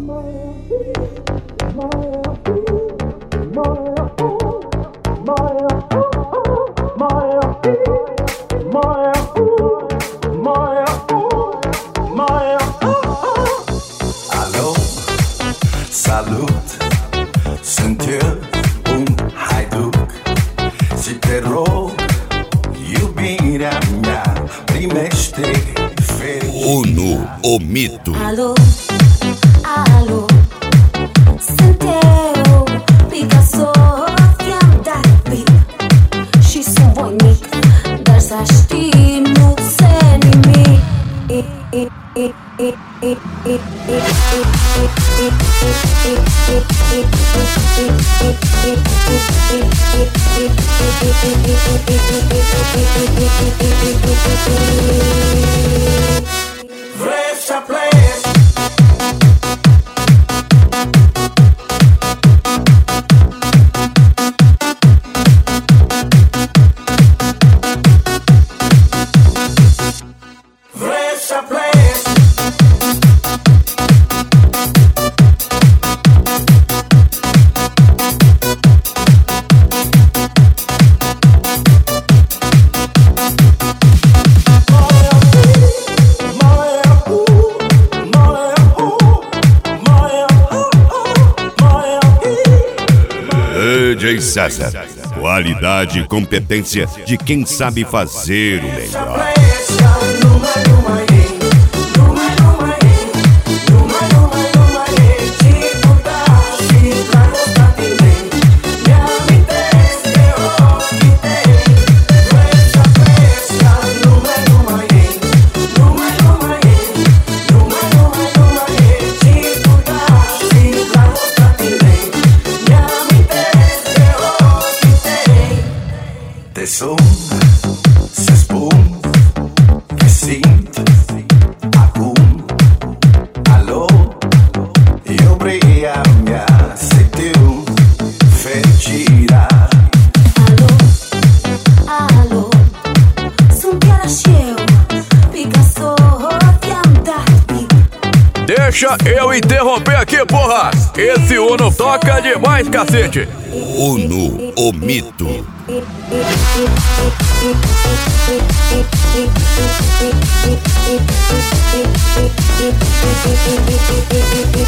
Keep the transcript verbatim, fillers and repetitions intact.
Alo, salut, sunt eu, un haiduc. Și te rog, iubirea mea, primește fericire. unu Omito. Alo, alo, sunt eu, Picasso, ți-am dat pic și sunt voinic, dar să știi, nu se nimic. Vrei să pleci? Vrei să pleci? D J César. Qualidade e competência de quem sabe fazer o melhor. Te sun să spun că simt acum. Alo, iubirea mea, să știu fericirea. Alo, alo, sunt chiar și eu, Picasso, ți-am dat pic. Deixa eu interromper aqui, porra! Esse Uno toca demais, cacete! unu Omito. Thank you.